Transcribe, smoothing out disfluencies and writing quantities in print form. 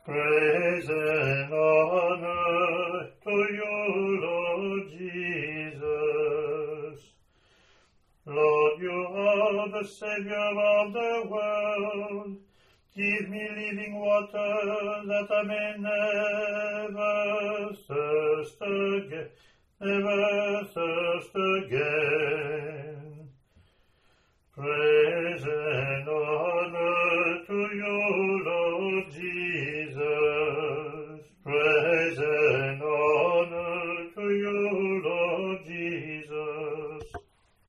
Praise and honor to you, Lord Jesus. Lord, you are the Savior of the world. Give me living water that I may never thirst again, never